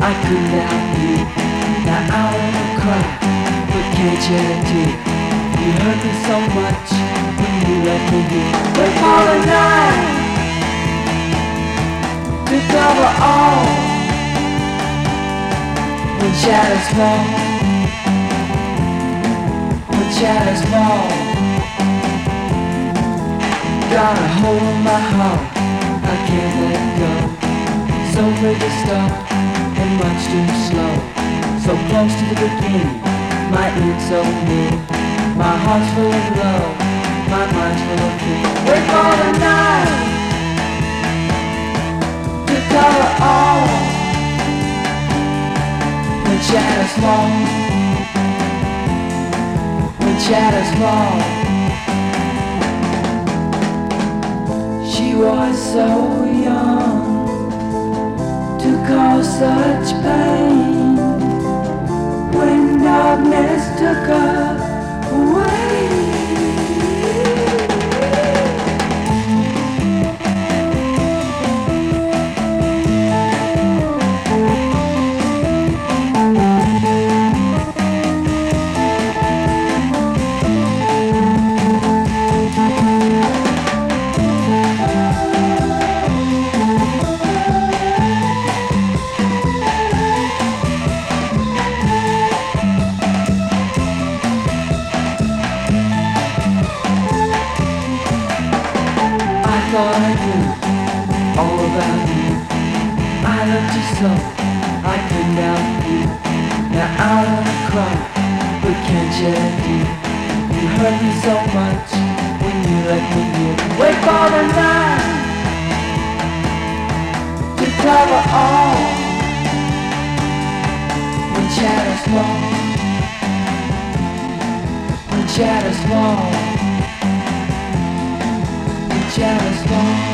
I couldn't help you. Now I wanna cry, but can't shed a tear. You hurt me so much when you left me here. Wait for the night to cover all. When shadows fall, when shadows fall, got a hole in my heart, I can't let go. So quick to stop and much too slow. So close to the beginning, my end so near. My heart's full of love, my mind's full of fear. Wait for the night to cover all. When shadows fall, when shadows fall. She was so young to cause such pain. When darkness took her away. I thought I knew all about you. I loved you so, I couldn't help you. Now I wanna cry, but can't shed a tear. You hurt me so much when you left me here. Wait for the night to cover all. When shadows fall, when shadows fall, when shadows fall.